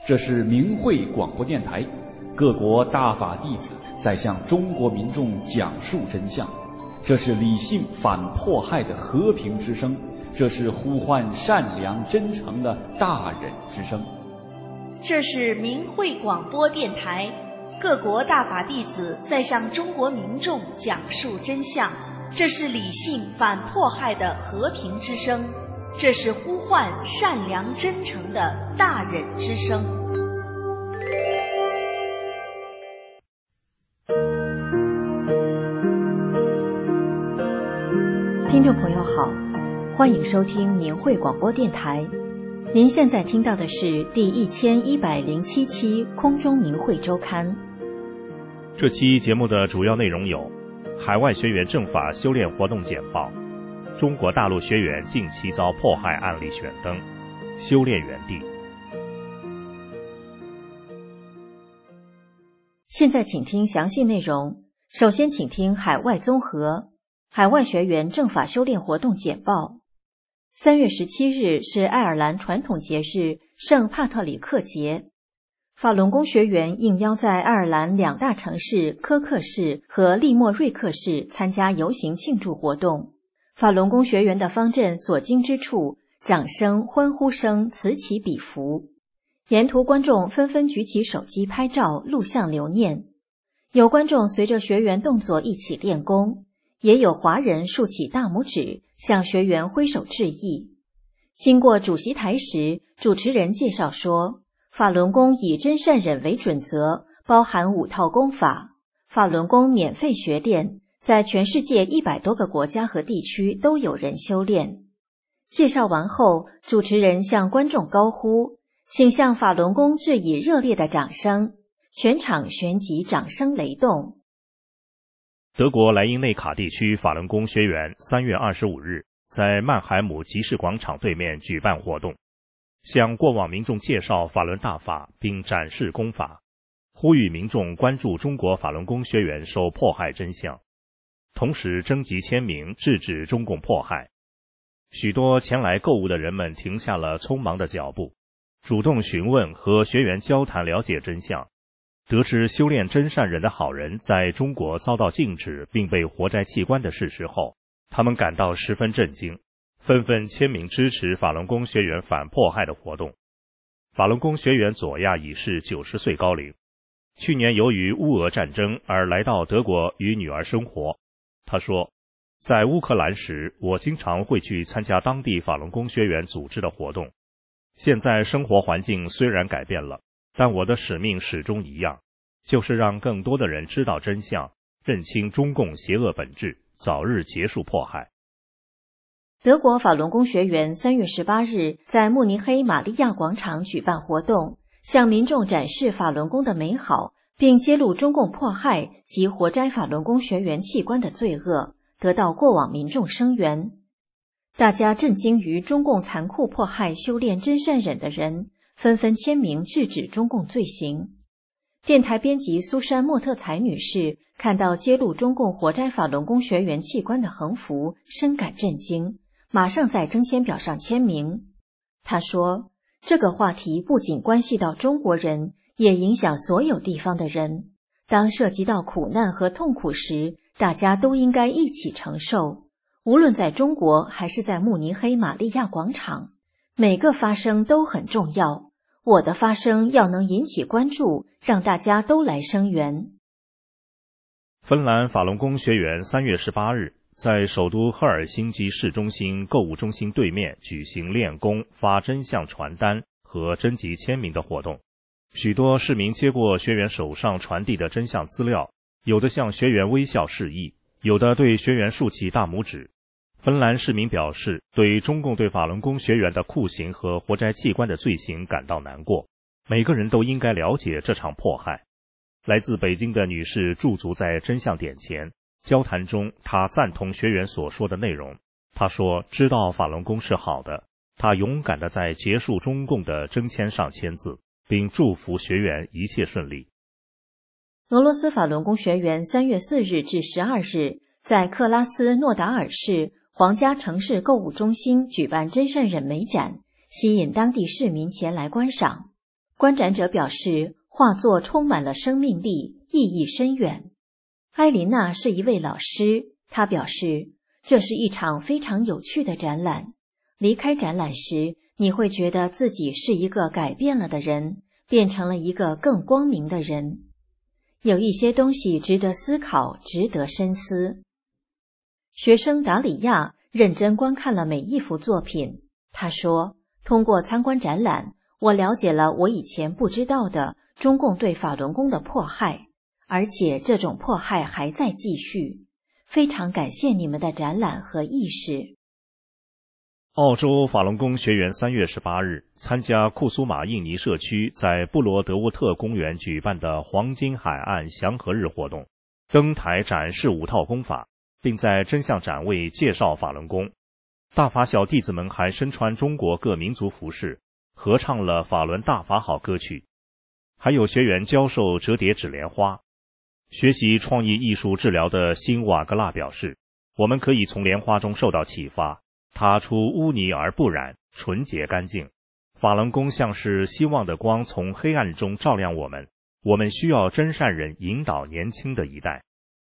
这是明慧广播电台，各国大法弟子在向中国民众讲述真相。这是理性反迫害的和平之声，这是呼唤善良真诚的大忍之声。 这是明慧广播电台，各国大法弟子在向中国民众讲述真相。这是理性反迫害的和平之声，这是呼唤善良真诚的大忍之声。 听众朋友好，欢迎收听明慧广播电台。您现在听到的是第1107期空中明慧周刊。 这期节目的主要内容有：海外学员正法修炼活动简报，中国大陆学员近期遭迫害案例选灯，修炼园地。 现在请听详细内容。首先请听海外综合，海外学员正法修炼活动简报。3月17日是爱尔兰传统节日圣帕特里克节，法轮功学员应邀在爱尔兰2大城市科克市和利莫瑞克市参加游行庆祝活动。法轮功学员的方阵所经之处，掌声、欢呼声此起彼伏，沿途观众纷纷举起手机拍照录像留念。有观众随着学员动作一起练功，也有华人竖起大拇指向学员挥手致意。经过主席台时，主持人介绍说，法轮功以真善忍为准则，包含5套功法，法轮功免费学练，在全世界100多个国家和地区都有人修炼。介绍完后，主持人向观众高呼，请向法轮功致以热烈的掌声，全场旋即掌声雷动。 德国莱茵内卡地区法轮功学员3月25日在曼海姆集市广场对面举办活动，向过往民众介绍法轮大法并展示功法，呼吁民众关注中国法轮功学员受迫害真相，同时征集签名制止中共迫害。许多前来购物的人们停下了匆忙的脚步，主动询问和学员交谈了解真相。得知修炼真善忍的好人在中国遭到禁止并被活摘器官的事实后，他们感到十分震惊，纷纷签名支持法轮功学员反迫害的活动。法轮功学员左亚已是90岁高龄，去年由于乌俄战争而来到德国与女儿生活。他说，在乌克兰时，我经常会去参加当地法轮功学员组织的活动。现在生活环境虽然改变了，但我的使命始终一样，就是让更多的人知道真相，认清中共邪恶本质，早日结束迫害。 德国法轮功学员3月18日在慕尼黑玛利亚广场举办活动，向民众展示法轮功的美好，并揭露中共迫害及活摘法轮功学员器官的罪恶，得到过往民众声援。大家震惊于中共残酷迫害修炼真善忍的人，纷纷签名制止中共罪行。电台编辑苏珊·莫特采女士看到揭露中共活摘法轮功学员器官的横幅，深感震惊，马上在征签表上签名。她说，这个话题不仅关系到中国人，也影响所有地方的人。当涉及到苦难和痛苦时，大家都应该一起承受。无论在中国还是在慕尼黑玛利亚广场，每个发声都很重要。我的发声要能引起关注，让大家都来声援。 芬兰法轮功学员3月18日在首都赫尔辛基市中心购物中心对面举行练功、发真相传单和征集签名的活动。许多市民接过学员手上传递的真相资料，有的向学员微笑示意，有的对学员竖起大拇指。芬兰市民表示，对中共对法轮功学员的酷刑和活摘器官的罪行感到难过，每个人都应该了解这场迫害。来自北京的女士驻足在真相点前，交谈中她赞同学员所说的内容。她说，知道法轮功是好的，她勇敢地在结束中共的征签上签字，并祝福学员一切顺利。 俄罗斯法轮功学员3月4日至12日在克拉斯诺达尔市皇家城市购物中心举办真善忍美展，吸引当地市民前来观赏。 观展者表示，画作充满了生命力，意义深远。埃琳娜是一位老师，她表示，这是一场非常有趣的展览。离开展览时，你会觉得自己是一个改变了的人，变成了一个更光明的人。有一些东西值得思考，值得深思。学生达里亚认真观看了每一幅作品。他说，通过参观展览，我了解了我以前不知道的中共对法轮功的迫害，而且这种迫害还在继续。非常感谢你们的展览和意识。 澳洲法轮功学员3月18日参加库苏马印尼社区在布罗德沃特公园举办的黄金海岸祥和日活动，登台展示5套功法，并在真相展位介绍法轮功。大法小弟子们还身穿中国各民族服饰，合唱了法轮大法好歌曲。还有学员教授折叠纸莲花。学习创意艺术治疗的辛瓦格拉表示，我们可以从莲花中受到启发，它出污泥而不染，纯洁干净。法轮功像是希望的光，从黑暗中照亮我们。我们需要真善人引导年轻的一代。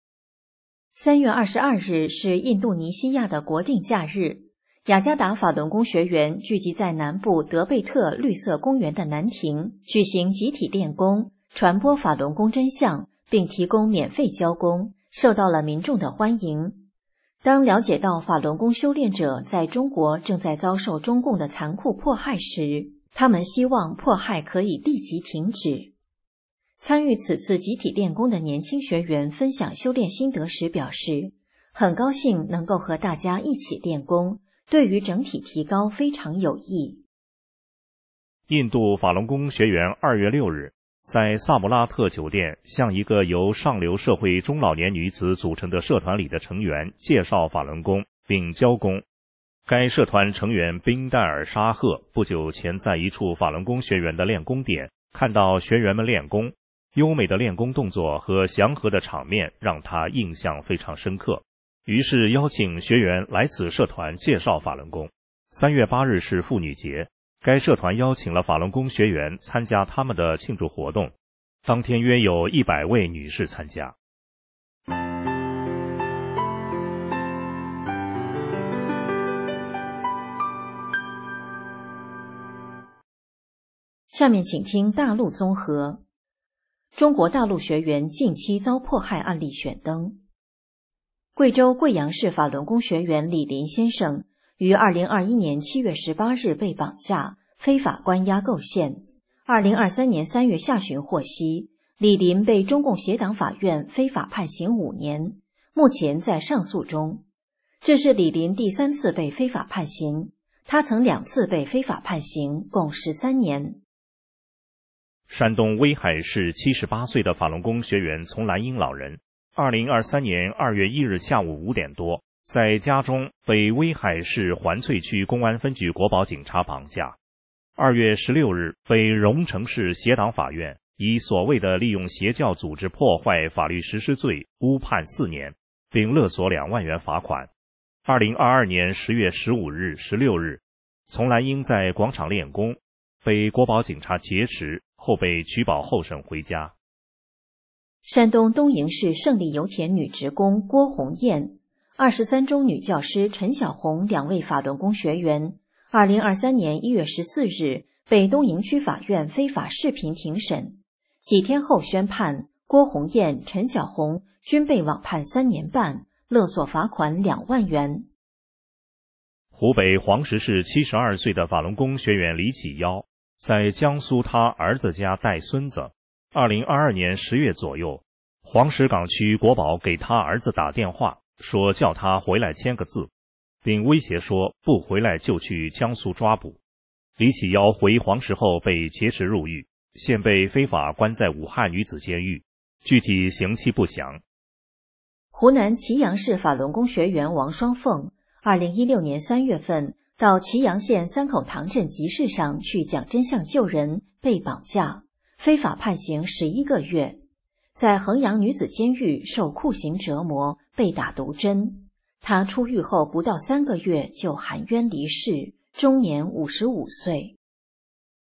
3月22日是印度尼西亚的国定假日，雅加达法轮功学员聚集在南部德贝特绿色公园的南亭，举行集体练功，传播法轮功真相，并提供免费教功，受到了民众的欢迎。当了解到法轮功修炼者在中国正在遭受中共的残酷迫害时，他们希望迫害可以立即停止。参与此次集体练功的年轻学员分享修炼心得时表示，很高兴能够和大家一起练功，对于整体提高非常有益。 印度法轮功学员2月6日在萨姆拉特酒店向一个由上流社会中老年女子组成的社团里的成员介绍法轮功并教功。该社团成员宾戴尔沙赫不久前在一处法轮功学员的练功点看到学员们练功，优美的练功动作和祥和的场面让他印象非常深刻，于是邀请学员来此社团介绍法轮功。3月8日是妇女节，该社团邀请了法轮功学员参加他们的庆祝活动，当天约有100位女士参加。 下面请听大陆综合。中国大陆学员近期遭迫害案例选登。贵州贵阳市法轮功学员李林先生于2021年7月18日被绑架，非法关押构陷。2023年3月下旬获悉，李林被中共协党法院非法判刑5年，目前在上诉中。这是李林第3次被非法判刑，他曾2次被非法判刑，共13年。 山东威海市78岁的法轮功学员丛兰英老人2023年2月1日下午5点多，在家中被威海市环翠区公安分局国保警察绑架。2月16日被荣成市协党法院以所谓的利用邪教组织破坏法律实施罪误判4年，并勒索2万元罚款。2022年10月15日、16日，丛兰英在广场练功，被国保警察劫持，后被取保候审回家。 山东东营市胜利油田女职工郭红艳、23中女教师陈小红2位法轮功学员2023年1月14日被东营区法院非法视频庭审，几天后宣判，郭红艳、陈小红均被网判3年半，勒索罚款2万元。 湖北黄石市72岁的法轮功学员李启尧在江苏他儿子家带孙子。2022年10月左右，黄石岗区国保给他儿子打电话，说叫他回来签个字，并威胁说不回来就去江苏抓捕。李启尧回黄石后被劫持入狱，现被非法关在武汉女子监狱，具体刑期不详。 湖南祁阳市法轮功学员王双凤2016年3月份到祁阳县三口塘镇集市上去讲真相救人，被绑架，非法判刑11个月，在衡阳女子监狱受酷刑折磨，被打毒针。她出狱后不到3个月就含冤离世，终年55岁。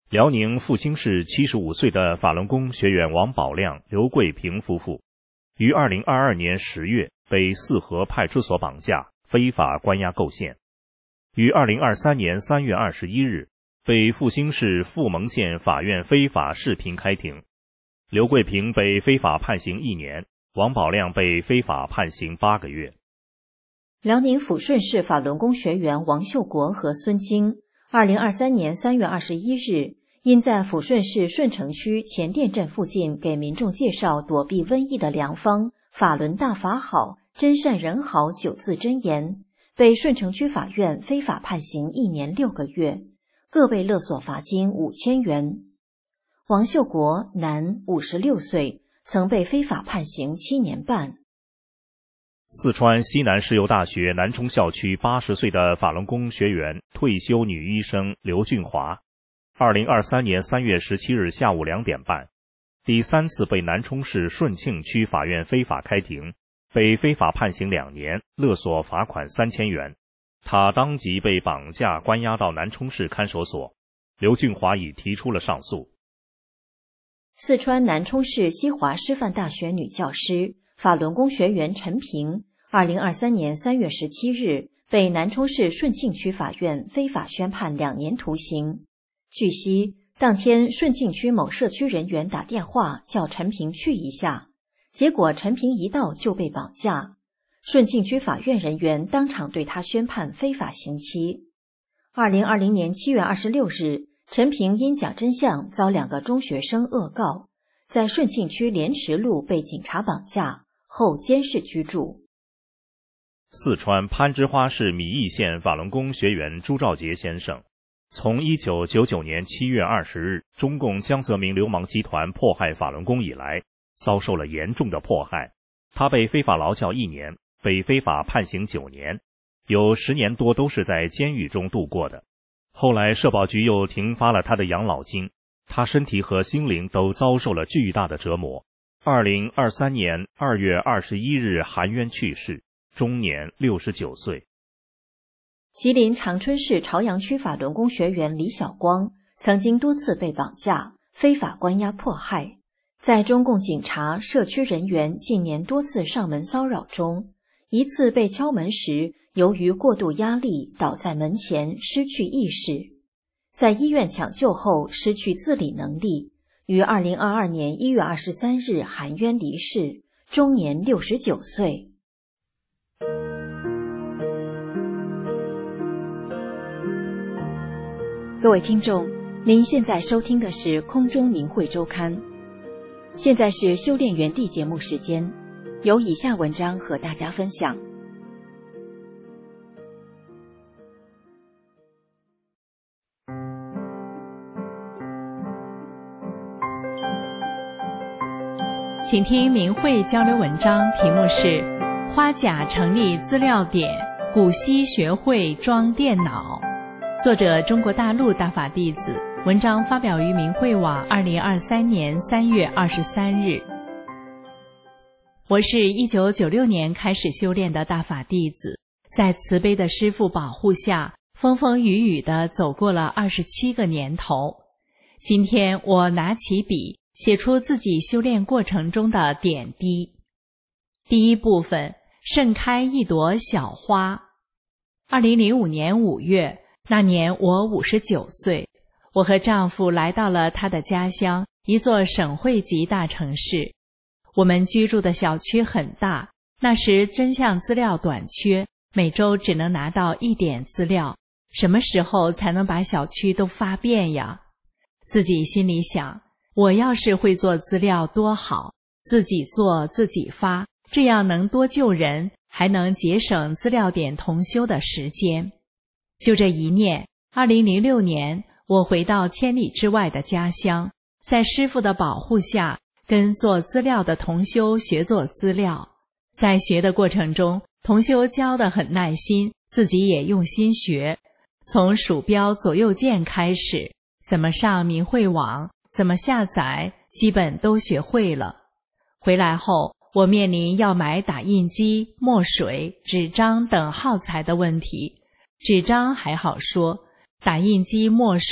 辽宁阜新市75岁的法轮功学员王宝亮、刘桂平夫妇，于2022年10月被四河派出所绑架，非法关押构陷，于2023年3月21日被阜新市阜蒙县法院非法视频开庭。刘桂平被非法判刑1年，王宝亮被非法判刑8个月。 辽宁抚顺市法轮功学员王秀国和孙京2023年3月21日因在抚顺市顺城区前店镇附近给民众介绍躲避瘟疫的良方法轮大法好，真善人好9字真言，被顺城区法院非法判刑1年6个月，各被勒索罚金5000元。王秀国，男，56岁，曾被非法判刑7年半。 四川西南石油大学南充校区80岁的法轮功学员、退休女医生刘俊华，2023年3月17日下午2点半，第3次被南充市顺庆区法院非法开庭，被非法判刑2年，勒索罚款3000元。他当即被绑架关押到南充市看守所。刘俊华已提出了上诉。 四川南充市西华师范大学女教师、法轮功学员陈平，2023年3月17日被南充市顺庆区法院非法宣判2年徒刑。据悉，当天顺庆区某社区人员打电话叫陈平去一下，结果陈平一到就被绑架。顺庆区法院人员当场对他宣判非法刑期。2020年7月26日，陈平因讲真相遭2个中学生恶告，在顺庆区莲池路被警察绑架，后监视居住。 四川攀枝花市米易县法轮功学员朱兆杰先生，从1999年7月20日中共江泽民流氓集团迫害法轮功以来，遭受了严重的迫害。他被非法劳教1年，被非法判刑9年，有10年多都是在监狱中度过的。后来社保局又停发了他的养老金，他身体和心灵都遭受了巨大的折磨。2023年2月21日含冤去世，终年69岁。 吉林长春市朝阳区法轮功学员李晓光曾经多次被绑架、非法关押迫害，在中共警察、社区人员近年多次上门骚扰中，一次被敲门时，由于过度压力倒在门前失去意识，在医院抢救后失去自理能力，于2022年1月23日含冤离世，终年69岁。各位听众，您现在收听的是空中明慧周刊，现在是修炼园地节目时间，由以下文章和大家分享。 请听明慧交流文章，题目是花甲成立资料点，古稀学会装电脑，作者中国大陆大法弟子，文章发表于明慧网2023年3月23日。我是1996年开始修炼的大法弟子，在慈悲的师父保护下，风风雨雨地走过了27个年头。今天我拿起笔，写出自己修炼过程中的点滴。第一部分，盛开一朵小花。2005年5月，那年我59岁，我和丈夫来到了他的家乡，一座省会级大城市。我们居住的小区很大，那时真相资料短缺，每周只能拿到1点资料，什么时候才能把小区都发遍呀？自己心里想，我要是会做资料多好，自己做自己发，这样能多救人，还能节省资料点同修的时间。就这一念，2006年我回到千里之外的家乡，在师父的保护下，跟做资料的同修学做资料。在学的过程中，同修教得很耐心，自己也用心学，从鼠标左右键开始，怎么上明慧网，怎么下载，基本都学会了。回来后，我面临要买打印机、墨水、纸张等耗材的问题。纸张还好说，打印机、墨水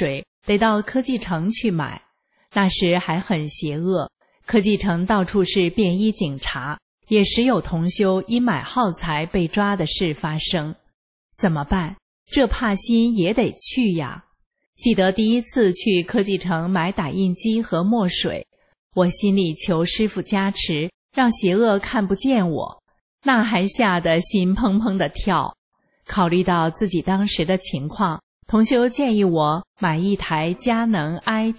得到科技城去买。那时还很邪恶，科技城到处是便衣警察，也时有同修因买耗材被抓的事发生。怎么办？这怕心也得去呀。记得第一次去科技城买打印机和墨水，我心里求师父加持，让邪恶看不见我，那还吓得心砰砰地跳。考虑到自己当时的情况，同修建议我买一台佳能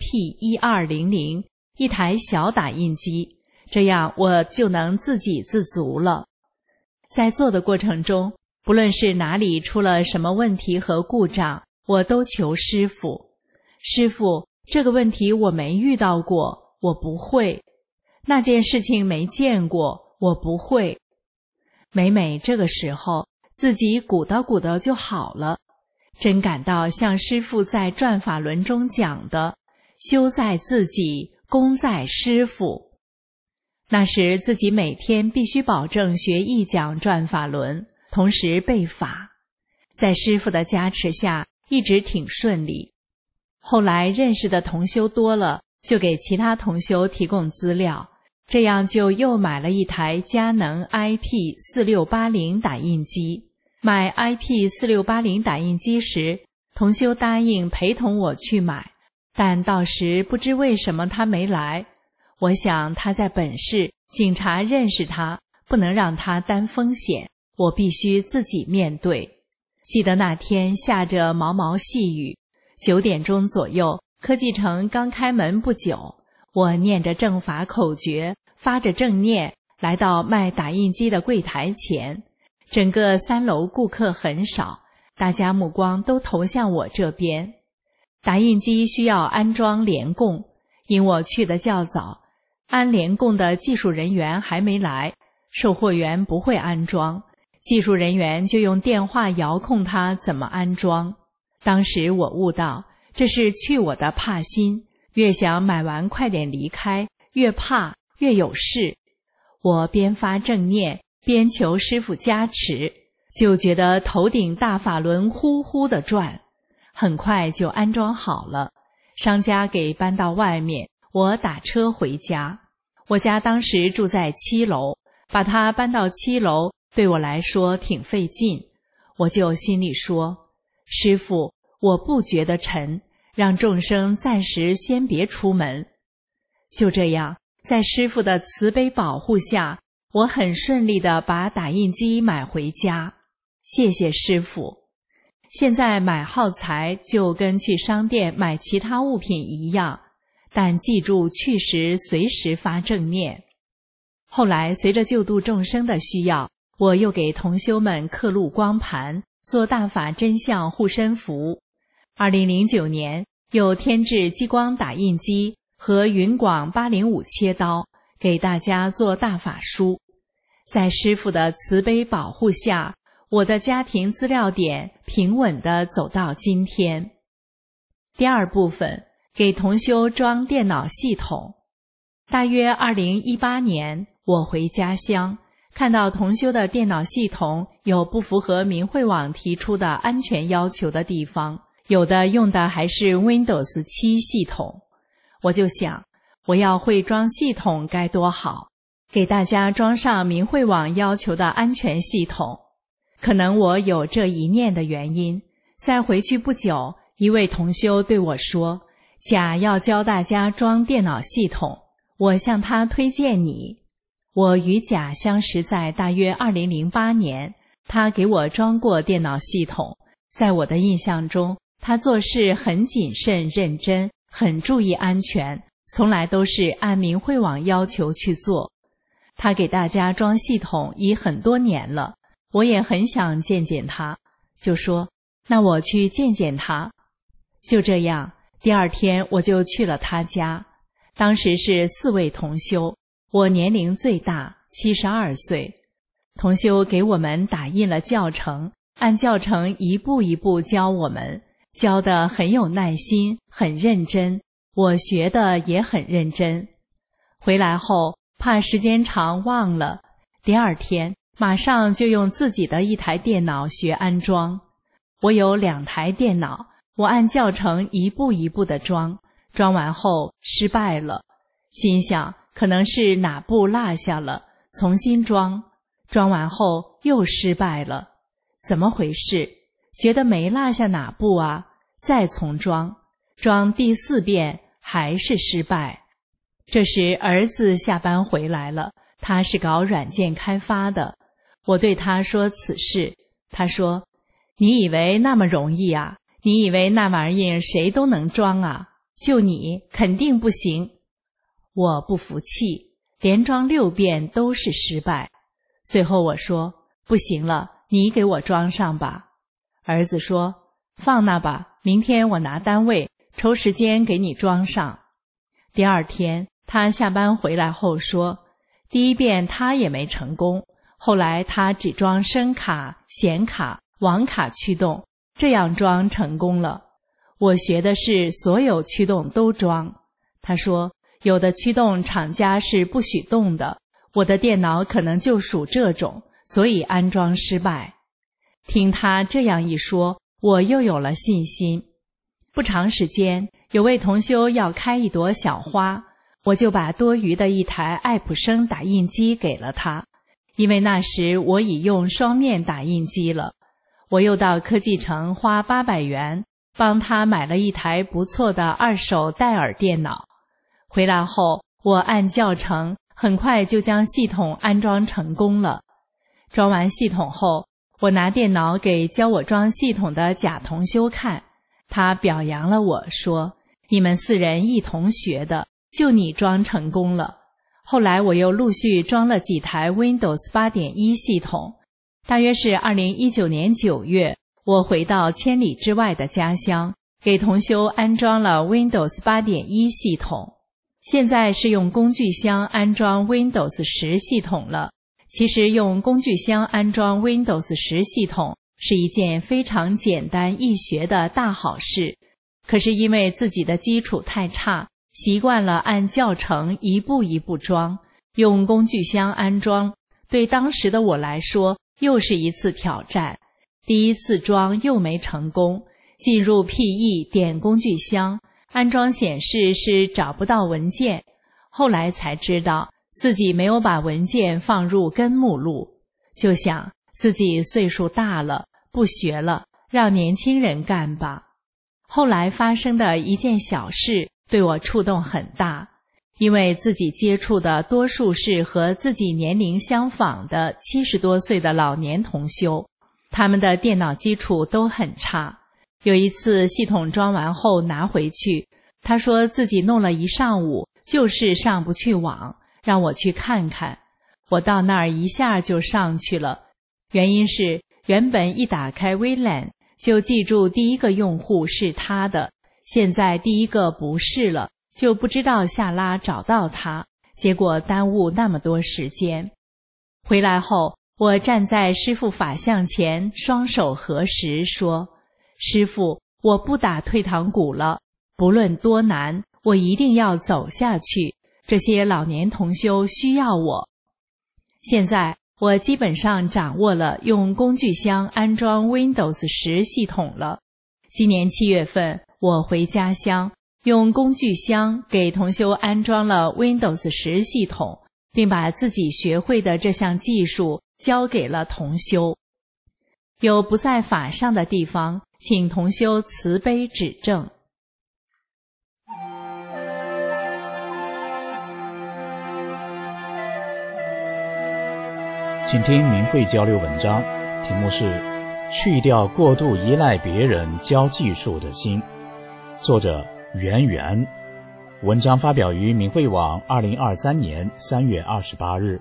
IP1200， 一台小打印机，这样我就能自给自足了。在做的过程中，不论是哪里出了什么问题和故障，我都求师父。师父，这个问题我没遇到过，我不会。那件事情没见过，我不会。每这个时候，自己鼓捣鼓捣就好了。真感到像师父在转法轮中讲的，修在自己，功在师父。那时自己每天必须保证学一讲转法轮，同时背法。在师父的加持下，一直挺顺利。后来认识的同修多了，就给其他同修提供资料，这样就又买了一台佳能 IP4680 打印机。买 IP4680 打印机时，同修答应陪同我去买，但到时不知为什么他没来。我想他在本市，警察认识他，不能让他担风险，我必须自己面对。记得那天下着毛毛细雨，9点钟左右，科技城刚开门不久，我念着正法口诀，发着正念，来到卖打印机的柜台前。整个3楼顾客很少，大家目光都投向我这边。打印机需要安装联供，因我去得较早，安联供的技术人员还没来，售货员不会安装，技术人员就用电话遥控它怎么安装。当时我悟到，这是去我的怕心，越想买完快点离开，越怕越有事。我边发正念边求师父加持，就觉得头顶大法轮呼呼地转，很快就安装好了。商家给搬到外面，我打车回家。我家当时住在7楼，把它搬到7楼对我来说挺费劲，我就心里说，师父，我不觉得沉，让众生暂时先别出门。就这样，在师父的慈悲保护下，我很顺利地把打印机买回家，谢谢师父。现在买耗材就跟去商店买其他物品一样，但记住去时随时发正念。后来随着救度众生的需要，我又给同修们刻录光盘，做大法真相护身符。2009年又添置激光打印机和云广805切刀，给大家做大法书。在师父的慈悲保护下，我的家庭资料点平稳地走到今天。第二部分，给同修装电脑系统。大约2018年，我回家乡，看到同修的电脑系统有不符合明慧网提出的安全要求的地方，有的用的还是 Windows 7系统。我就想，我要会装系统该多好，给大家装上明慧网要求的安全系统。可能我有这一念的原因，在回去不久，一位同修对我说，甲要教大家装电脑系统，我向他推荐你。我与甲相识在大约2008年，他给我装过电脑系统。在我的印象中，他做事很谨慎认真，很注意安全，从来都是按明慧网要求去做。他给大家装系统已很多年了，我也很想见见他，就说那我去见见他。就这样，第二天我就去了他家。当时是4位同修，我年龄最大，72岁。同修给我们打印了教程，按教程一步一步教我们，教得很有耐心，很认真，我学的也很认真。回来后怕时间长忘了，第二天马上就用自己的一台电脑学安装。我有2台电脑， 我按教程一步一步地装，装完后失败了，心想可能是哪步落下了，重新装，装完后又失败了，怎么回事？觉得没落下哪步啊，再重装，装第4遍还是失败。这时儿子下班回来了，他是搞软件开发的，我对他说此事，他说：你以为那么容易啊？你以为那玩意谁都能装啊？就你肯定不行。我不服气，连装6遍都是失败。最后我说：不行了，你给我装上吧。儿子说：放那吧，明天我拿单位，抽时间给你装上。第2天他下班回来后说，第1遍他也没成功，后来他只装声卡、显卡、网卡驱动，这样装成功了。我学的是所有驱动都装。他说有的驱动厂家是不许动的，我的电脑可能就属这种，所以安装失败。听他这样一说，我又有了信心。不长时间，有位同修要开一朵小花，我就把多余的一台爱普生打印机给了他，因为那时我已用双面打印机了。我又到科技城花800元帮他买了一台不错的2手戴尔电脑。回来后，我按教程很快就将系统安装成功了。装完系统后，我拿电脑给教我装系统的贾同修看，他表扬了我说，你们4人一同学的，就你装成功了。后来我又陆续装了几台 Windows 8.1 系统。大约是2019年9月，我回到千里之外的家乡，给同修安装了 Windows 8.1 系统。现在是用工具箱安装 Windows 10系统了。其实用工具箱安装 Windows 10系统是一件非常简单易学的大好事，可是因为自己的基础太差，习惯了按教程一步一步装，用工具箱安装对当时的我来说又是一次挑战。第1次装又没成功，进入 PE 点工具箱，安装显示是找不到文件，后来才知道自己没有把文件放入根目录，就想自己岁数大了，不学了，让年轻人干吧。后来发生的一件小事对我触动很大，因为自己接触的多数是和自己年龄相仿的70多岁的老年同修，他们的电脑基础都很差。有一次系统装完后拿回去，他说自己弄了一上午，就是上不去网，让我去看看。我到那儿一下就上去了，原因是原本一打开 WLAN 就记住第1个用户是他的，现在第1个不是了，就不知道下拉找到他，结果耽误那么多时间。回来后，我站在师父法像前，双手合十说，师父，我不打退堂鼓了，不论多难，我一定要走下去，这些老年同修需要我。现在我基本上掌握了用工具箱安装 Windows 10系统了。今年7月份我回家乡，用工具箱给同修安装了 Windows 10系统，并把自己学会的这项技术交给了同修。有不在法上的地方，请同修慈悲指正。 请听明慧交流文章，题目是去掉过度依赖别人教技术的心，作者圆圆。文章发表于明慧网2023年3月28日。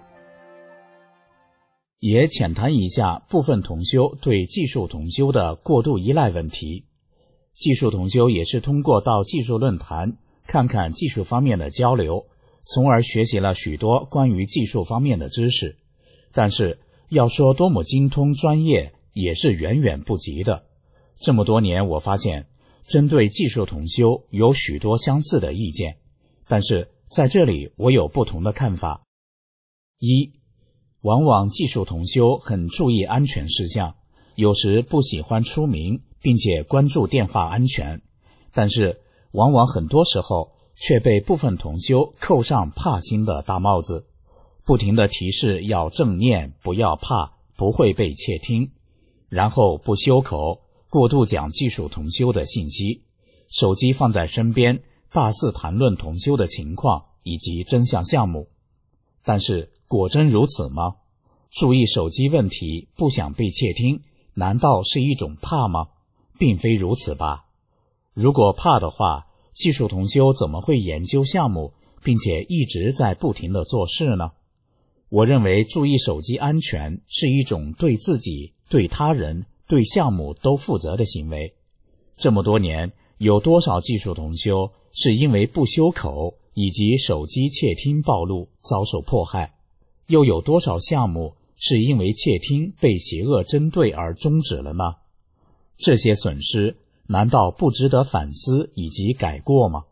也浅谈一下部分同修对技术同修的过度依赖问题。技术同修也是通过到技术论坛看看技术方面的交流，从而学习了许多关于技术方面的知识。但是要说多么精通专业，也是远远不及的。这么多年我发现，针对技术同修有许多相似的意见，但是在这里我有不同的看法。一，往往技术同修很注意安全事项，有时不喜欢出名， 并且关注电话安全，但是往往很多时候却被部分同修扣上怕心的大帽子，不停地提示要正念，不要怕，不会被窃听，然后不修口，过度讲技术同修的信息，手机放在身边，大肆谈论同修的情况以及真相项目。但是果真如此吗？注意手机问题，不想被窃听，难道是一种怕吗？并非如此吧。如果怕的话，技术同修怎么会研究项目，并且一直在不停地做事呢？我认为注意手机安全是一种对自己、对他人、对项目都负责的行为。这么多年，有多少技术同修是因为不修口以及手机窃听暴露遭受迫害？又有多少项目是因为窃听被邪恶针对而终止了呢？这些损失难道不值得反思以及改过吗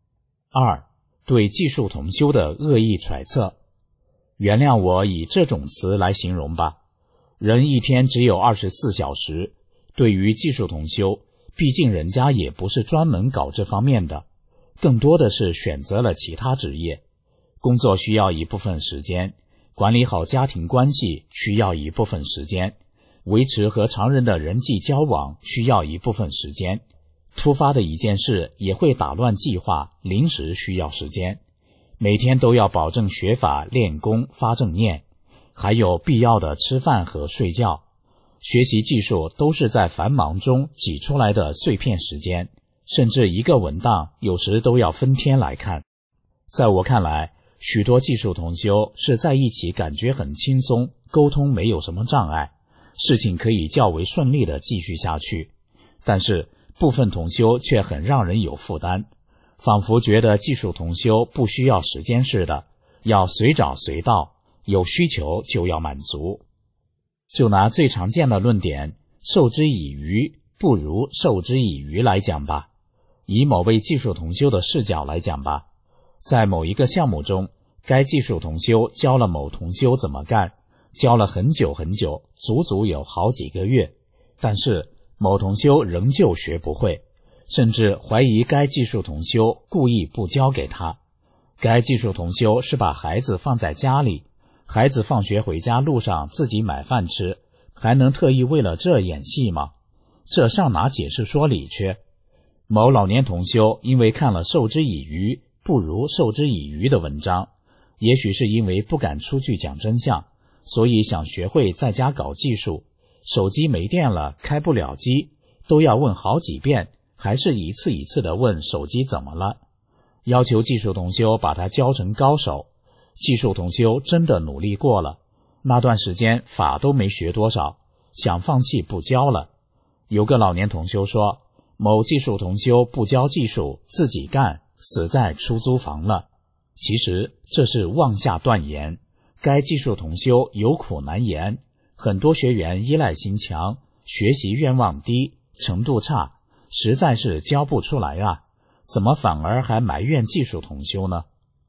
？2. 对技术同修的恶意揣测。原谅我以这种词来形容吧，人一天只有24小时，对于技术同修，毕竟人家也不是专门搞这方面的，更多的是选择了其他职业，工作需要一部分时间，管理好家庭关系需要一部分时间，维持和常人的人际交往需要一部分时间，突发的一件事也会打乱计划，临时需要时间，每天都要保证学法、练功、发正念，还有必要的吃饭和睡觉。学习技术都是在繁忙中挤出来的碎片时间，甚至一个文档有时都要分天来看。在我看来，许多技术同修是在一起感觉很轻松，沟通没有什么障碍，事情可以较为顺利地继续下去。但是部分同修却很让人有负担，仿佛觉得技术同修不需要时间似的，要随找随到，有需求就要满足。就拿最常见的论点授之以鱼不如授之以渔来讲吧，以某位技术同修的视角来讲吧，在某一个项目中，该技术同修教了某同修怎么干，教了很久很久，足足有好几个月，但是某同修仍旧学不会，甚至怀疑该技术同修故意不教给他。该技术同修是把孩子放在家里，孩子放学回家路上自己买饭吃，还能特意为了这演戏吗？这上哪解释说理去？某老年同修因为看了授之以渔不如授之以渔的文章，也许是因为不敢出去讲真相，所以想学会在家搞技术，手机没电了开不了机，都要问好几遍，还是一次一次地问手机怎么了，要求技术同修把他教成高手。技术同修真的努力过了，那段时间法都没学多少，想放弃不教了。有个老年同修说，某技术同修不教技术自己干，死在出租房了。其实这是妄下断言，该技术同修有苦难言，很多学员依赖心强，学习愿望低，程度差，实在是教不出来啊，怎么反而还埋怨技术同修呢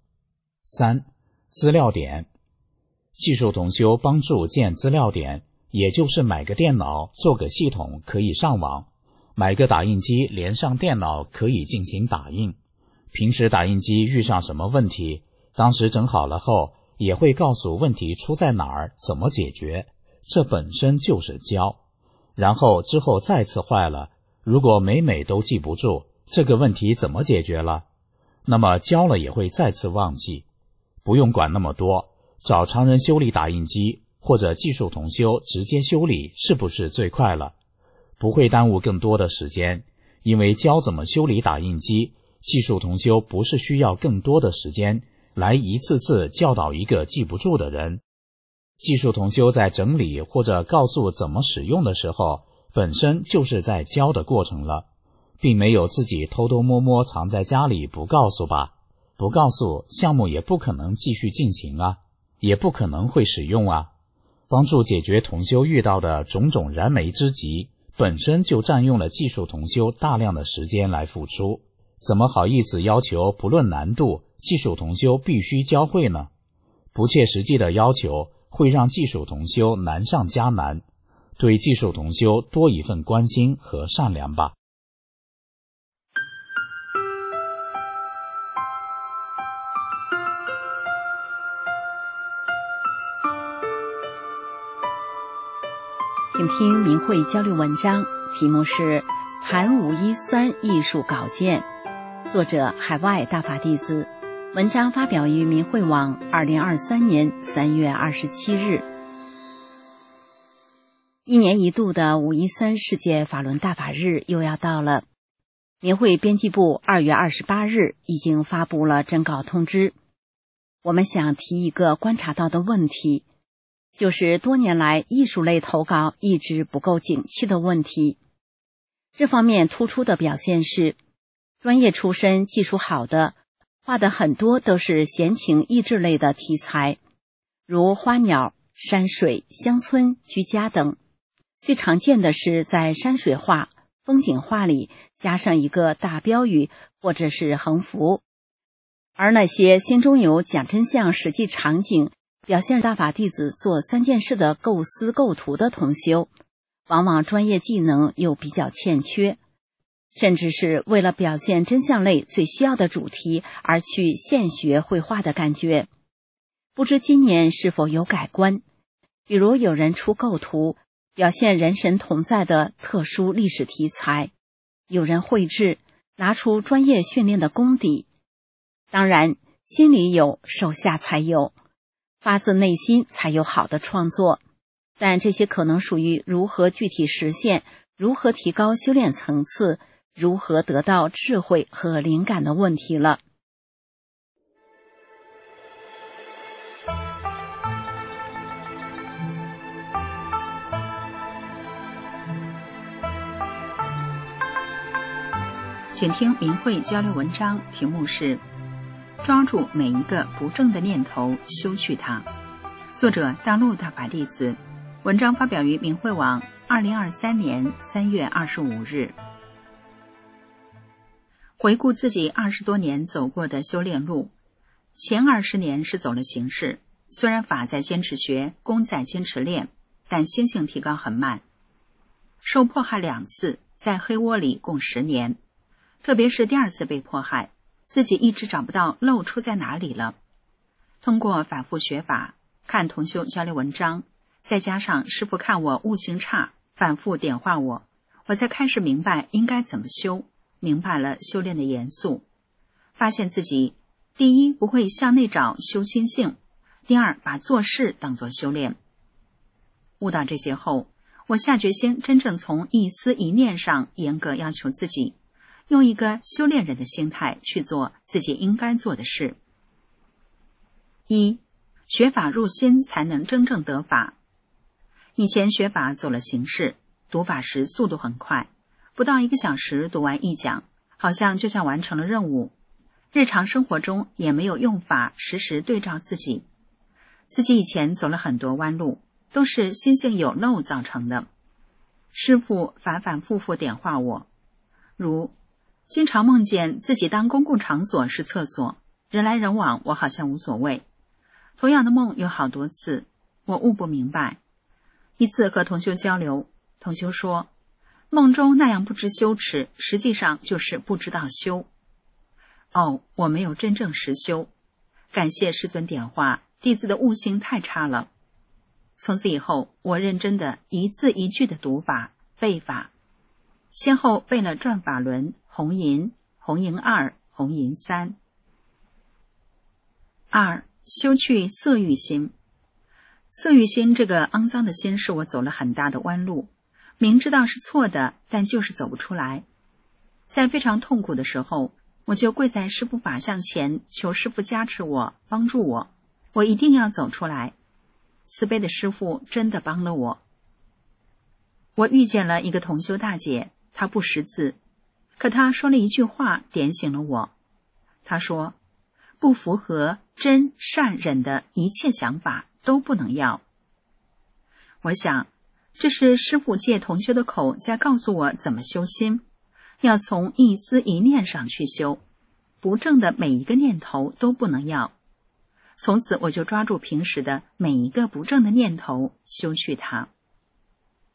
？3. 资料点。技术同修帮助建资料点，也就是买个电脑做个系统可以上网，买个打印机连上电脑可以进行打印，平时打印机遇上什么问题，当时整好了后也会告诉问题出在哪儿，怎么解决，这本身就是教。然后之后再次坏了，如果每都记不住这个问题怎么解决了，那么教了也会再次忘记。不用管那么多，找常人修理打印机，或者技术同修直接修理，是不是最快了？不会耽误更多的时间，因为教怎么修理打印机，技术同修不是需要更多的时间来一次次教导一个记不住的人。技术同修在整理或者告诉怎么使用的时候，本身就是在教的过程了，并没有自己偷偷摸摸藏在家里不告诉吧。不告诉，项目也不可能继续进行啊，也不可能会使用啊。帮助解决同修遇到的种种燃眉之急，本身就占用了技术同修大量的时间来付出，怎么好意思要求不论难度，技术同修必须教会呢？不切实际的要求会让技术同修难上加难。 对技术同修多一份关心和善良吧。 请听明慧交流文章，题目是谈513艺术稿件，作者海外大法弟子，文章发表于明慧网2023年3月27日。一年一度的513世界法轮大法日又要到了，明慧编辑部2月28日已经发布了征稿通知。我们想提一个观察到的问题，就是多年来艺术类投稿一直不够景气的问题。这方面突出的表现是，专业出身、技术好的画的很多都是闲情逸致类的题材，如花鸟、山水、乡村、居家等。最常见的是在山水画、风景画里加上一个大标语或者是横幅。而那些心中有讲真相实际场景，表现大法弟子做3件事的构思构图的同修，往往专业技能又比较欠缺，甚至是为了表现真相类最需要的主题而去现学绘画的感觉。不知今年是否有改观？比如有人出构图，表现人神同在的特殊历史题材；有人绘制，拿出专业训练的功底。当然，心里有，手下才有。发自内心才有好的创作，但这些可能属于如何具体实现、如何提高修炼层次、如何得到智慧和灵感的问题了。 请听明慧交流文章，题目是抓住每一个不正的念头，修去它。作者大陆大法弟子，文章发表于明慧网2023年3月25日。回顾自己20多年走过的修炼路，前20年是走了形式，虽然法在坚持学，功在坚持练，但心性提高很慢。受迫害2次，在黑窝里共10年，特别是第2次被迫害，自己一直找不到漏出在哪里了。通过反复学法，看同修交流文章，再加上师父看我悟性差，反复点化我，我才开始明白应该怎么修，明白了修炼的严肃，发现自己第一不会向内找修心性，第二把做事当作修炼。悟到这些后，我下决心真正从一思一念上严格要求自己，用一个修炼人的心态去做自己应该做的事。1. 学法入心才能真正得法。以前学法走了形式，读法时速度很快，不到1个小时读完一讲，好像就像完成了任务。日常生活中也没有用法时时对照自己。自己以前走了很多弯路，都是心性有漏造成的。师父反反复复点化我，如经常梦见自己当公共场所是厕所，人来人往我好像无所谓。同样的梦有好多次，我悟不明白。一次和同修交流，同修说，梦中那样不知羞耻，实际上就是不知道修。我没有真正实修，感谢师尊点化，弟子的悟性太差了。从此以后，我认真的一字一句的读法、背法，先后背了转法轮、红银、红银2、红银3。2. 修去色欲心。色欲心这个肮脏的心是我走了很大的弯路，明知道是错的，但就是走不出来。在非常痛苦的时候，我就跪在师父法像前，求师父加持我，帮助我，我一定要走出来。慈悲的师父真的帮了我。我遇见了一个同修大姐，她不识字，可她说了一句话点醒了我。她说，不符合真善忍的一切想法都不能要。我想，这是师父借同修的口在告诉我怎么修心，要从一思一念上去修，不正的每一个念头都不能要。从此我就抓住平时的每一个不正的念头，修去它。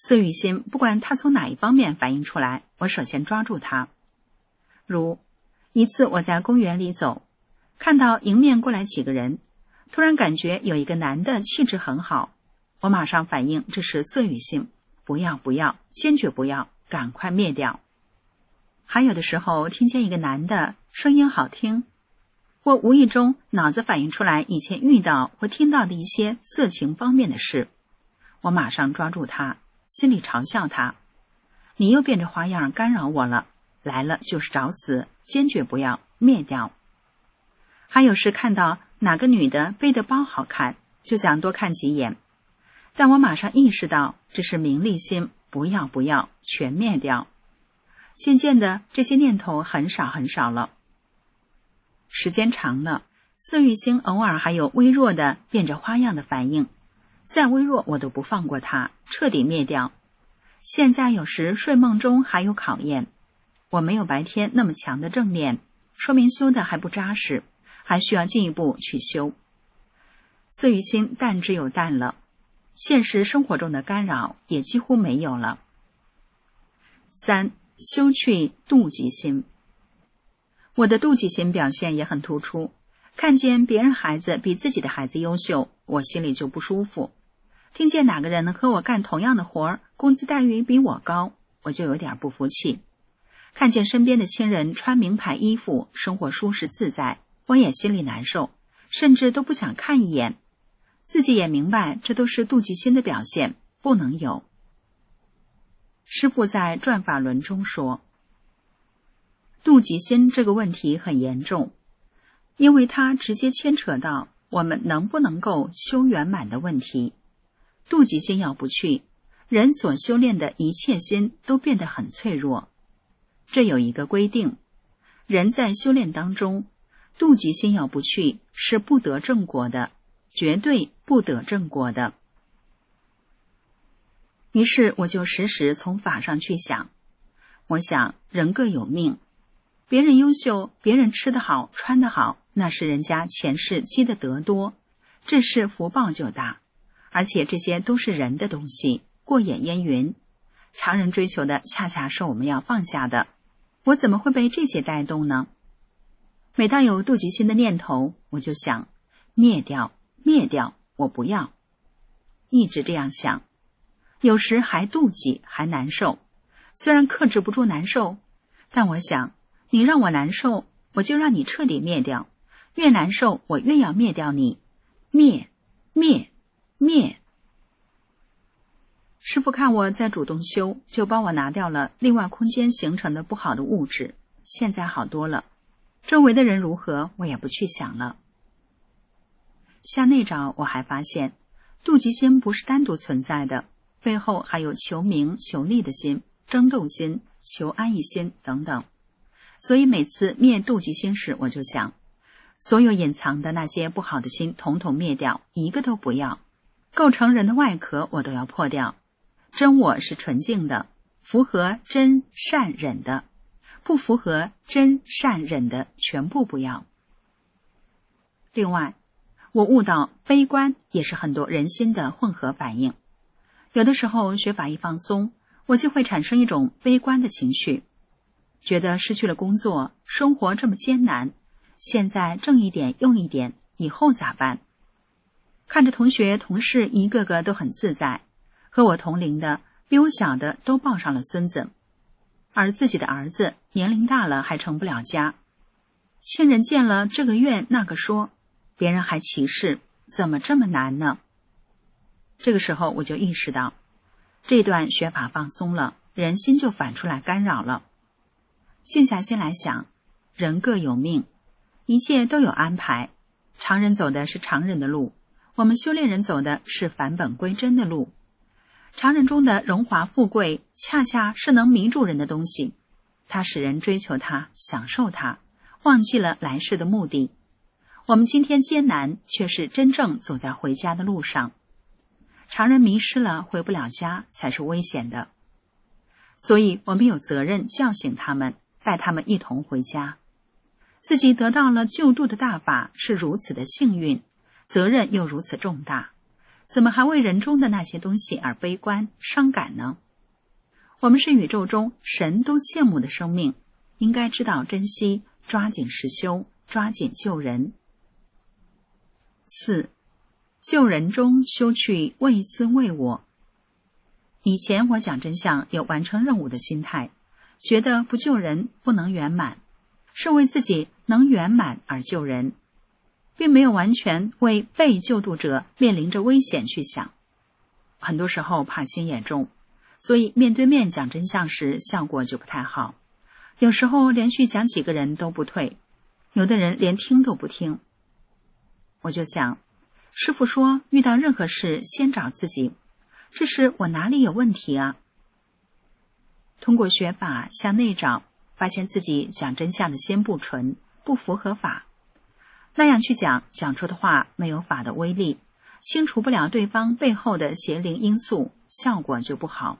色欲心不管它从哪一方面反映出来，我首先抓住它。如一次我在公园里走，看到迎面过来几个人，突然感觉有一个男的气质很好，我马上反应这是色欲心，不要，坚决不要，赶快灭掉。还有的时候听见一个男的声音好听，我无意中脑子反映出来以前遇到或听到的一些色情方面的事，我马上抓住他，心里嘲笑他，你又变着花样干扰我了，来了就是找死，坚决不要，灭掉。还有时看到哪个女的背的包好看，就想多看几眼，但我马上意识到这是名利心，不要，全灭掉。渐渐的这些念头很少了。时间长了，色欲心偶尔还有微弱的变着花样的反应，再微弱我都不放过它，彻底灭掉。现在有时睡梦中还有考验，我没有白天那么强的正念，说明修的还不扎实，还需要进一步去修。色欲心淡之又淡了，现实生活中的干扰也几乎没有了。3. 修去妒忌心。我的妒忌心表现也很突出，看见别人孩子比自己的孩子优秀，我心里就不舒服；听见哪个人和我干同样的活，工资待遇比我高，我就有点不服气；看见身边的亲人穿名牌衣服，生活舒适自在，我也心里难受，甚至都不想看一眼。自己也明白这都是妒忌心的表现，不能有。师父在转法轮中说，妒忌心这个问题很严重，因为它直接牵扯到我们能不能够修圆满的问题。妒忌心要不去，人所修炼的一切心都变得很脆弱。这有一个规定，人在修炼当中，妒忌心要不去是不得正果的，绝对不得正果的。于是我就时时从法上去想，我想人各有命，别人优秀，别人吃得好穿得好，那是人家前世积的德多，这是福报就大，而且这些都是人的东西，过眼烟云，常人追求的恰恰是我们要放下的，我怎么会被这些带动呢？每当有妒忌心的念头，我就想灭掉，我不要，一直这样想。有时还妒忌，还难受，虽然克制不住难受，但我想你让我难受，我就让你彻底灭掉，越难受我越要灭掉你，灭。师父看我在主动修，就帮我拿掉了另外空间形成的不好的物质，现在好多了，周围的人如何我也不去想了。向内找，我还发现妒忌心不是单独存在的，背后还有求名求利的心、争斗心、求安逸心等等。所以每次灭妒忌心时，我就想，所有隐藏的那些不好的心统统灭掉，一个都不要。构成人的外壳我都要破掉。真我是纯净的，符合真善忍的，不符合真善忍的全部不要。另外，我悟到悲观也是很多人心的混合反应。有的时候学法一放松，我就会产生一种悲观的情绪，觉得失去了工作，生活这么艰难，现在挣一点用一点，以后咋办？看着同学同事一个个都很自在，和我同龄的比我小的都抱上了孙子，而自己的儿子年龄大了还成不了家，亲人见了这个怨那个说，别人还歧视，怎么这么难呢？这个时候我就意识到，这段学法放松了，人心就反出来干扰了。静下心来想，人各有命，一切都有安排，常人走的是常人的路，我们修炼人走的是返本归真的路。常人中的荣华富贵恰恰是能迷住人的东西，它使人追求它，享受它，忘记了来世的目的。我们今天艰难，却是真正走在回家的路上。常人迷失了，回不了家才是危险的。所以我们有责任叫醒他们，带他们一同回家。自己得到了救度的大法是如此的幸运，责任又如此重大， 怎么还为人中的那些东西而悲观伤感呢？我们是宇宙中神都羡慕的生命，应该知道珍惜，抓紧实修，抓紧救人。4. 救人中修去为私为我。以前我讲真相有完成任务的心态，觉得不救人不能圆满，是为自己能圆满而救人，并没有完全为被救度者面临着危险去想。很多时候怕心也重，所以面对面讲真相时效果就不太好，有时候连续讲几个人都不退，有的人连听都不听。我就想，师父说遇到任何事先找自己，这是我哪里有问题啊？通过学法向内找，发现自己讲真相的心不纯，不符合法，那样去讲出的话没有法的威力，清除不了对方背后的邪灵因素，效果就不好。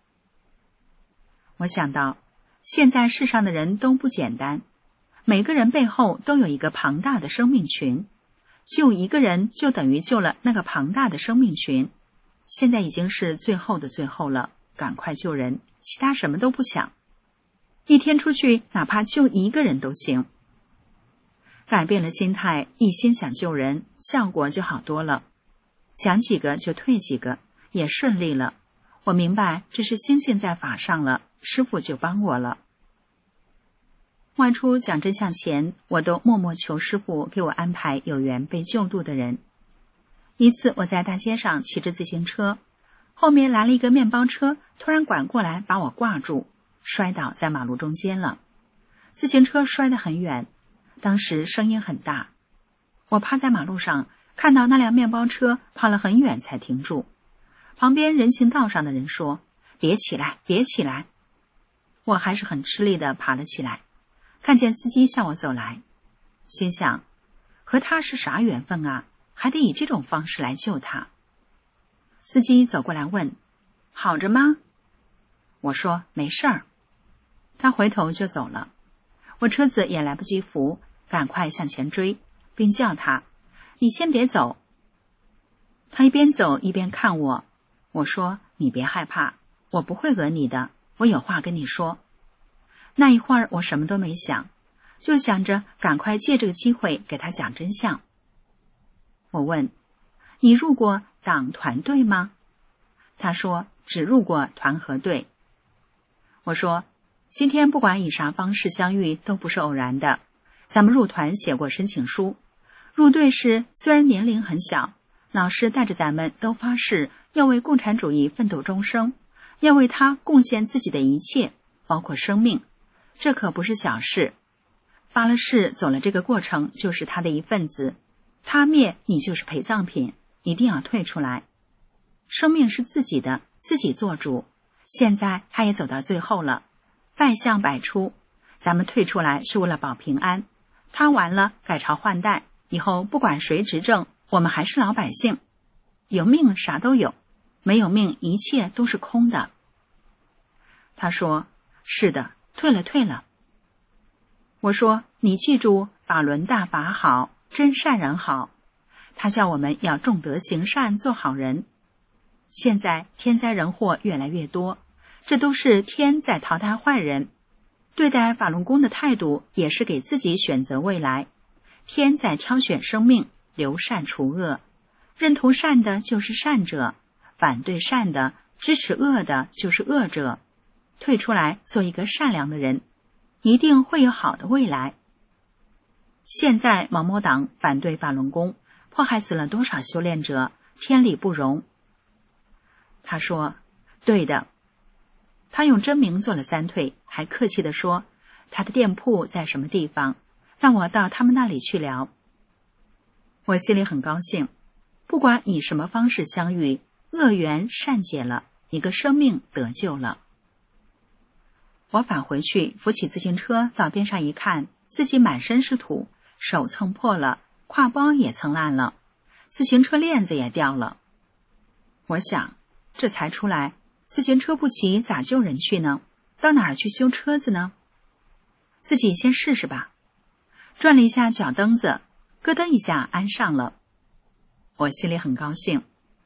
我想到现在世上的人都不简单，每个人背后都有一个庞大的生命群，救一个人就等于救了那个庞大的生命群，现在已经是最后的最后了，赶快救人，其他什么都不想。一天出去哪怕救一个人都行。改变了心态，一心想救人，效果就好多了，讲几个就退几个，也顺利了。我明白这是心性在法上了，师父就帮我了。外出讲真相前，我都默默求师父给我安排有缘被救度的人。一次我在大街上骑着自行车，后面来了一个面包车，突然拐过来把我挂住，摔倒在马路中间了。自行车摔得很远，当时声音很大。我趴在马路上，看到那辆面包车跑了很远才停住。旁边人行道上的人说：“别起来，别起来。”我还是很吃力地爬了起来，看见司机向我走来，心想，和他是啥缘分啊，还得以这种方式来救他。司机走过来问：“好着吗？”我说：“没事儿。”他回头就走了，我车子也来不及扶，赶快向前追，并叫他：“你先别走。”他一边走一边看我，我说：“你别害怕，我不会讹你的，我有话跟你说。”那一会儿我什么都没想，就想着赶快借这个机会给他讲真相。我问：“你入过党团队吗？”他说：“只入过团和队。”我说：“今天不管以啥方式相遇都不是偶然的，咱们入团写过申请书，入队时虽然年龄很小，老师带着咱们都发誓要为共产主义奋斗终生，要为他贡献自己的一切，包括生命，这可不是小事。发了誓走了这个过程就是他的一份子，他灭你就是陪葬品，一定要退出来。生命是自己的，自己做主，现在他也走到最后了，败相百出，咱们退出来是为了保平安，他完了改朝换代，以后不管谁执政，我们还是老百姓，有命啥都有，没有命一切都是空的。他说：“是的，退了。”我说：“你记住，法轮大法好，真善人好。”他叫我们要重德行善，做好人。现在天灾人祸越来越多，这都是天在淘汰坏人。对待法轮功的态度也是给自己选择未来，天在挑选生命，留善除恶。认同善的就是善者，反对善的、支持恶的就是恶者。退出来做一个善良的人，一定会有好的未来。现在毛某党反对法轮功，迫害死了多少修炼者，天理不容。他说：“对的。”他用真名做了3退，还客气地说他的店铺在什么地方，让我到他们那里去聊。我心里很高兴，不管以什么方式相遇，恶缘善解了，一个生命得救了。我返回去，扶起自行车到边上一看，自己满身是土，手蹭破了，挎包也蹭烂了，自行车链子也掉了。我想，这才出来，自行车不骑咋救人去呢？到哪儿去修车子呢？自己先试试吧。转了一下脚蹬子，咯噔一下安上了。我心里很高兴，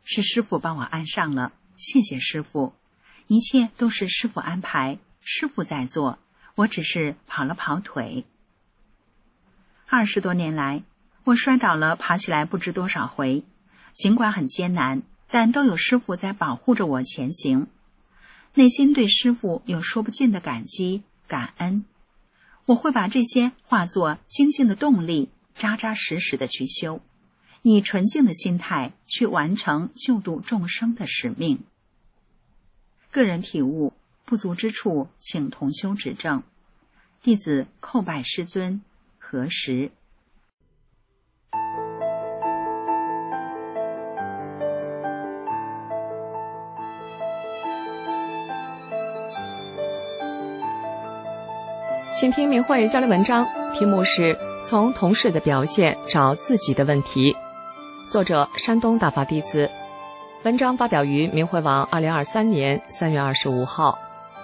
是师傅帮我安上了，谢谢师傅，一切都是师傅安排，师傅在做，我只是跑了跑腿。20多年来，我摔倒了爬起来不知多少回，尽管很艰难，但都有师傅在保护着我前行。内心对师傅有说不尽的感激感恩，我会把这些化作精进的动力，扎扎实实的去修，以纯净的心态去完成救度众生的使命。个人体悟不足之处，请同修指正。弟子叩拜师尊，何时？ 请听明慧交流文章，题目是从同事的表现找自己的问题，作者山东大法弟子。文章发表于明慧网2023年3月25号。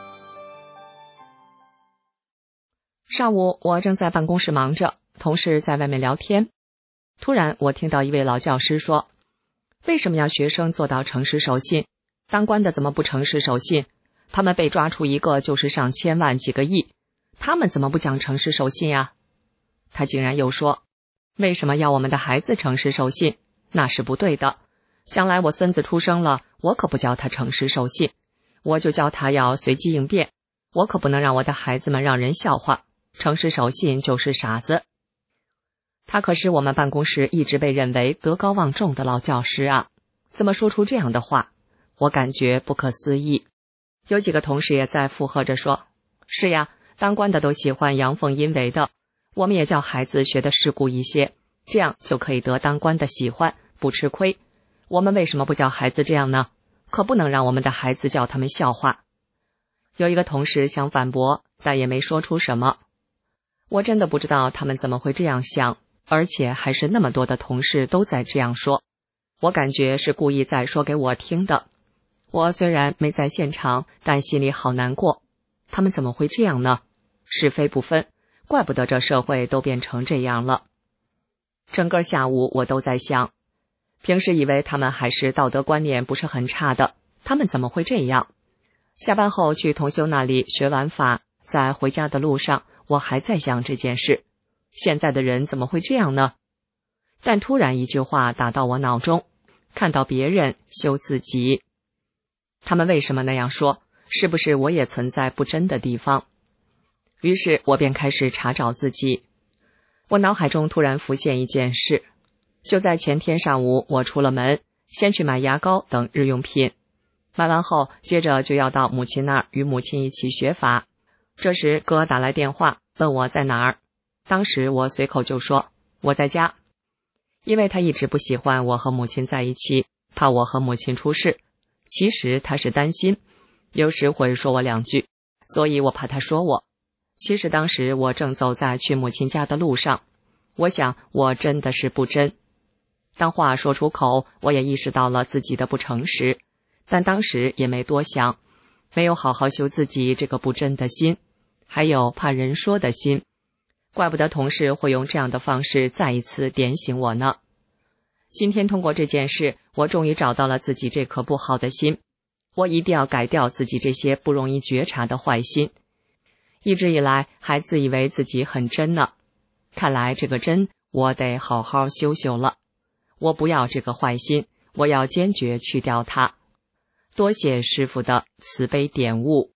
上午我正在办公室忙着，同事在外面聊天。突然我听到一位老教师说，为什么要学生做到诚实守信？当官的怎么不诚实守信？他们被抓出一个就是上千万几个亿，他们怎么不讲诚实守信啊？他竟然又说，为什么要我们的孩子诚实守信？那是不对的。将来我孙子出生了，我可不教他诚实守信，我就教他要随机应变，我可不能让我的孩子们让人笑话，诚实守信就是傻子。他可是我们办公室一直被认为德高望重的老教师啊，怎么说出这样的话？我感觉不可思议。有几个同事也在附和着说，是呀，当官的都喜欢阳奉阴违的，我们也叫孩子学得世故一些，这样就可以得当官的喜欢，不吃亏。我们为什么不叫孩子这样呢？可不能让我们的孩子叫他们笑话。有一个同事想反驳，但也没说出什么。我真的不知道他们怎么会这样想，而且还是那么多的同事都在这样说。我感觉是故意在说给我听的。我虽然没在现场，但心里好难过。他们怎么会这样呢？是非不分，怪不得这社会都变成这样了。整个下午我都在想，平时以为他们还是道德观念不是很差的，他们怎么会这样？下班后去同修那里学完法，在回家的路上，我还在想这件事。现在的人怎么会这样呢？但突然一句话打到我脑中，看到别人修自己。他们为什么那样说？是不是我也存在不真的地方？于是我便开始查找自己。我脑海中突然浮现一件事，就在前天上午，我出了门，先去买牙膏等日用品，买完后接着就要到母亲那儿与母亲一起学法。这时哥打来电话问我在哪儿，当时我随口就说我在家，因为他一直不喜欢我和母亲在一起，怕我和母亲出事。其实他是担心，有时会说我两句，所以我怕他说我。其实当时我正走在去母亲家的路上，我想我真的是不真。当话说出口，我也意识到了自己的不诚实，但当时也没多想，没有好好修自己这个不真的心，还有怕人说的心。怪不得同事会用这样的方式再一次点醒我呢。今天通过这件事，我终于找到了自己这颗不好的心，我一定要改掉自己这些不容易觉察的坏心。一直以来还自以为自己很真呢，看来这个真我得好好修修了。我不要这个坏心，我要坚决去掉它。多谢师父的慈悲点悟。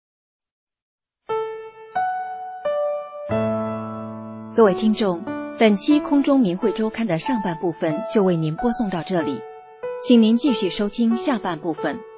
各位听众，本期空中明慧周刊的上半部分就为您播送到这里，请您继续收听下半部分。